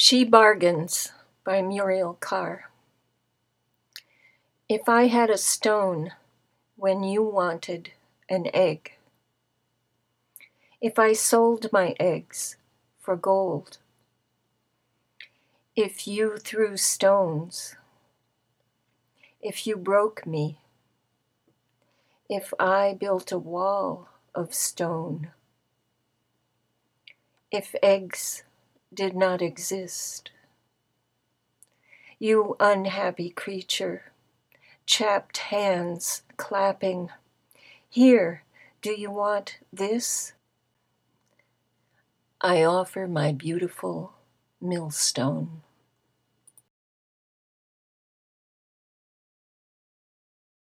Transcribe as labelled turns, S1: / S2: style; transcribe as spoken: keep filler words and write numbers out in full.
S1: She Bargains by Muriel Carr. If I had a stone when you wanted an egg, if I sold my eggs for gold, if you threw stones, if you broke me, if I built a wall of stone, if eggs did not exist, you unhappy creature, chapped hands clapping, here, do you want this? I offer my beautiful millstone.